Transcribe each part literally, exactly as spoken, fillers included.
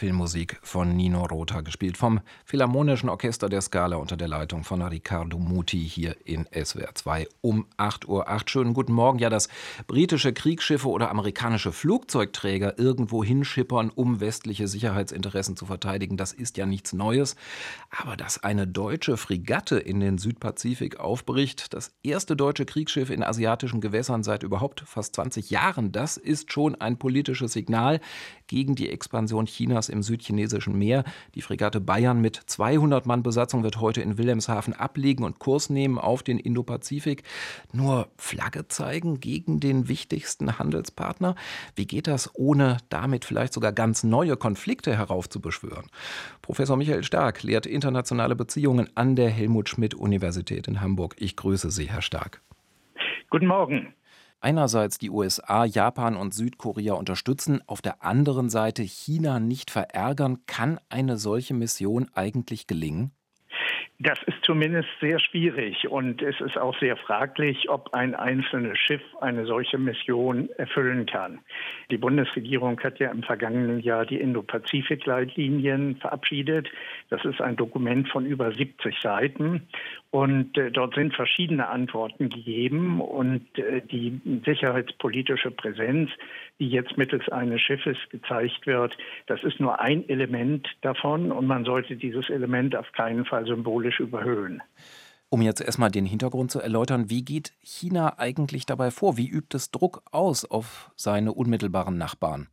Filmmusik von Nino Rota, gespielt vom Philharmonischen Orchester der Scala unter der Leitung von Riccardo Muti hier in S W R zwei um acht Uhr acht. Schönen guten Morgen. Ja, dass britische Kriegsschiffe oder amerikanische Flugzeugträger irgendwo hinschippern, um westliche Sicherheitsinteressen zu verteidigen, das ist ja nichts Neues. Aber dass eine deutsche Fregatte in den Südpazifik aufbricht, das erste deutsche Kriegsschiff in asiatischen Gewässern seit überhaupt fast zwanzig Jahren, das ist schon ein politisches Signal gegen die Expansion Chinas im südchinesischen Meer. Die Fregatte Bayern mit zweihundert Mann Besatzung wird heute in Wilhelmshaven ablegen und Kurs nehmen auf den Indopazifik. Nur Flagge zeigen gegen den wichtigsten Handelspartner? Wie geht das, ohne damit vielleicht sogar ganz neue Konflikte heraufzubeschwören? Professor Michael Stark lehrt internationale Beziehungen an der Helmut-Schmidt-Universität in Hamburg. Ich grüße Sie, Herr Stark. Guten Morgen. Einerseits die U S A, Japan und Südkorea unterstützen, auf der anderen Seite China nicht verärgern. Kann eine solche Mission eigentlich gelingen? Das ist zumindest sehr schwierig und es ist auch sehr fraglich, ob ein einzelnes Schiff eine solche Mission erfüllen kann. Die Bundesregierung hat ja im vergangenen Jahr die Indo-Pazifik-Leitlinien verabschiedet. Das ist ein Dokument von über siebzig Seiten und äh, dort sind verschiedene Antworten gegeben und äh, die sicherheitspolitische Präsenz, die jetzt mittels eines Schiffes gezeigt wird, das ist nur ein Element davon und man sollte dieses Element auf keinen Fall symbolisch überhöhen. Um jetzt erstmal den Hintergrund zu erläutern, wie geht China eigentlich dabei vor? Wie übt es Druck aus auf seine unmittelbaren Nachbarn?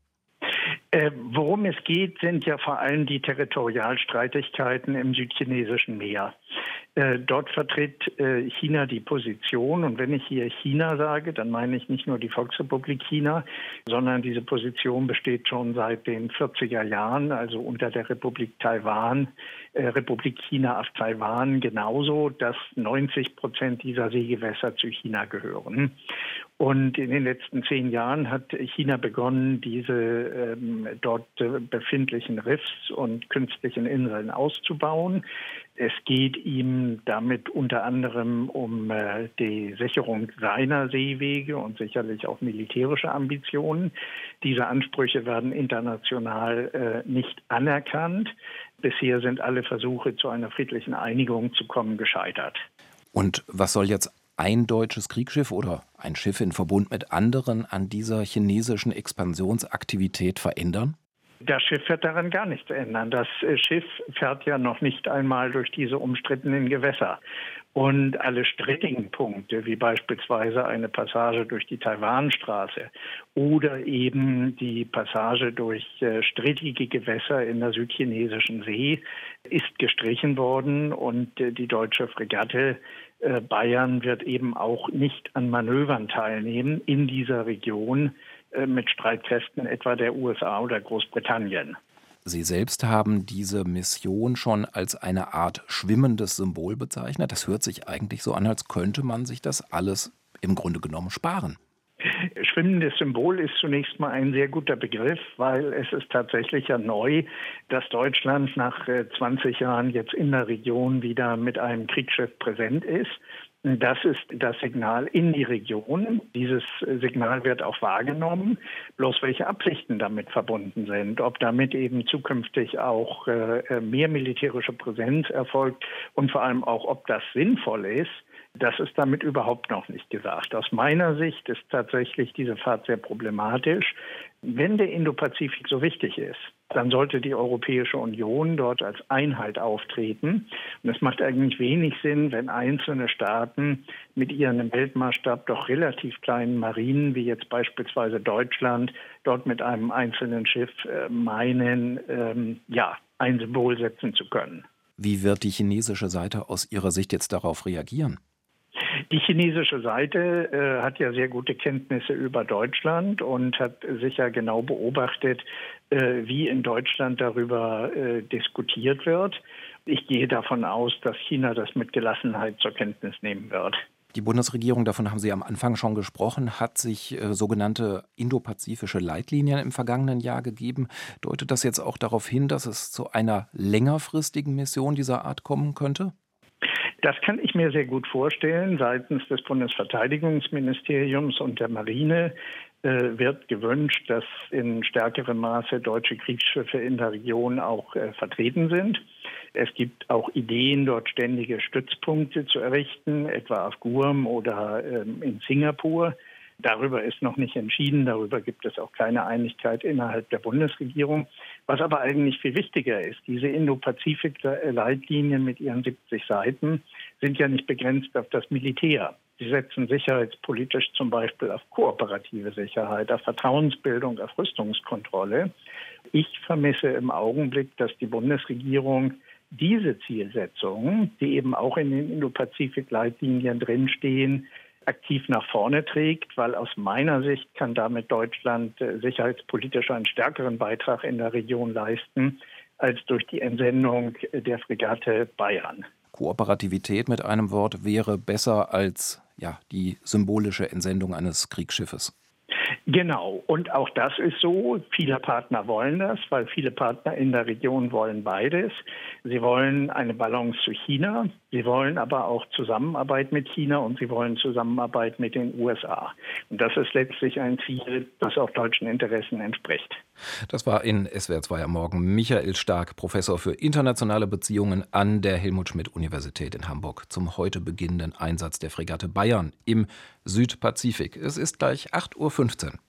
Äh, worum es geht, sind ja vor allem die Territorialstreitigkeiten im südchinesischen Meer. Äh, dort vertritt äh, China die Position, und wenn ich hier China sage, dann meine ich nicht nur die Volksrepublik China, sondern diese Position besteht schon seit den vierziger Jahren, also unter der Republik Taiwan, äh, Republik China auf Taiwan genauso, dass neunzig Prozent dieser Seegewässer zu China gehören. Und in den letzten zehn Jahren hat China begonnen, diese ähm, dort äh, befindlichen Riffs und künstlichen Inseln auszubauen. Es geht ihm damit unter anderem um äh, die Sicherung seiner Seewege und sicherlich auch militärische Ambitionen. Diese Ansprüche werden international äh, nicht anerkannt. Bisher sind alle Versuche, zu einer friedlichen Einigung zu kommen, gescheitert. Und was soll jetzt ein deutsches Kriegsschiff oder ein Schiff in Verbund mit anderen an dieser chinesischen Expansionsaktivität verändern? Das Schiff wird daran gar nichts ändern. Das Schiff fährt ja noch nicht einmal durch diese umstrittenen Gewässer. Und alle strittigen Punkte, wie beispielsweise eine Passage durch die Taiwanstraße oder eben die Passage durch äh, strittige Gewässer in der südchinesischen See, ist gestrichen worden. Und äh, die deutsche Fregatte äh, Bayern wird eben auch nicht an Manövern teilnehmen in dieser Region äh, mit Streitkräften etwa der U S A oder Großbritannien. Sie selbst haben diese Mission schon als eine Art schwimmendes Symbol bezeichnet. Das hört sich eigentlich so an, als könnte man sich das alles im Grunde genommen sparen. Schwimmendes Symbol ist zunächst mal ein sehr guter Begriff, weil es ist tatsächlich ja neu, dass Deutschland nach zwanzig Jahren jetzt in der Region wieder mit einem Kriegsschiff präsent ist. Das ist das Signal in die Region. Dieses Signal wird auch wahrgenommen. Bloß welche Absichten damit verbunden sind, ob damit eben zukünftig auch äh, mehr militärische Präsenz erfolgt und vor allem auch, ob das sinnvoll ist, das ist damit überhaupt noch nicht gesagt. Aus meiner Sicht ist tatsächlich diese Fahrt sehr problematisch. Wenn der Indopazifik so wichtig ist, dann sollte die Europäische Union dort als Einheit auftreten. Und es macht eigentlich wenig Sinn, wenn einzelne Staaten mit ihren im Weltmaßstab doch relativ kleinen Marinen, wie jetzt beispielsweise Deutschland, dort mit einem einzelnen Schiff äh, meinen, ähm, ja, ein Symbol setzen zu können. Wie wird die chinesische Seite aus Ihrer Sicht jetzt darauf reagieren? Die chinesische Seite äh, hat ja sehr gute Kenntnisse über Deutschland und hat sicher genau beobachtet, äh, wie in Deutschland darüber äh, diskutiert wird. Ich gehe davon aus, dass China das mit Gelassenheit zur Kenntnis nehmen wird. Die Bundesregierung, davon haben Sie am Anfang schon gesprochen, hat sich äh, sogenannte indopazifische Leitlinien im vergangenen Jahr gegeben. Deutet das jetzt auch darauf hin, dass es zu einer längerfristigen Mission dieser Art kommen könnte? Das kann ich mir sehr gut vorstellen. Seitens des Bundesverteidigungsministeriums und der Marine äh, wird gewünscht, dass in stärkerem Maße deutsche Kriegsschiffe in der Region auch äh, vertreten sind. Es gibt auch Ideen, dort ständige Stützpunkte zu errichten, etwa auf Guam oder ähm, in Singapur. Darüber ist noch nicht entschieden, darüber gibt es auch keine Einigkeit innerhalb der Bundesregierung. Was aber eigentlich viel wichtiger ist, diese Indo-Pazifik-Leitlinien mit ihren siebzig Seiten sind ja nicht begrenzt auf das Militär. Sie setzen sicherheitspolitisch zum Beispiel auf kooperative Sicherheit, auf Vertrauensbildung, auf Rüstungskontrolle. Ich vermisse im Augenblick, dass die Bundesregierung diese Zielsetzungen, die eben auch in den Indo-Pazifik-Leitlinien drinstehen, aktiv nach vorne trägt, weil aus meiner Sicht kann damit Deutschland äh, sicherheitspolitisch einen stärkeren Beitrag in der Region leisten, als durch die Entsendung der Fregatte Bayern. Kooperativität mit einem Wort wäre besser als ja, die symbolische Entsendung eines Kriegsschiffes. Genau, und auch das ist so. Viele Partner wollen das, weil viele Partner in der Region wollen beides. Sie wollen eine Balance zu China, sie wollen aber auch Zusammenarbeit mit China und sie wollen Zusammenarbeit mit den U S A. Und das ist letztlich ein Ziel, das auch deutschen Interessen entspricht. Das war in S W R zwei am Morgen Michael Stark, Professor für internationale Beziehungen an der Helmut-Schmidt-Universität in Hamburg, zum heute beginnenden Einsatz der Fregatte Bayern im Südpazifik. Es ist gleich acht Uhr fünfzehn.